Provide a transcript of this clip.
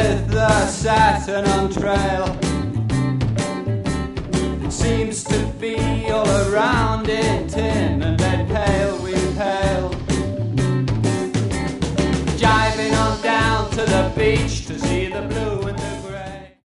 with the Saturn on trail. Seems to be all around in tin, and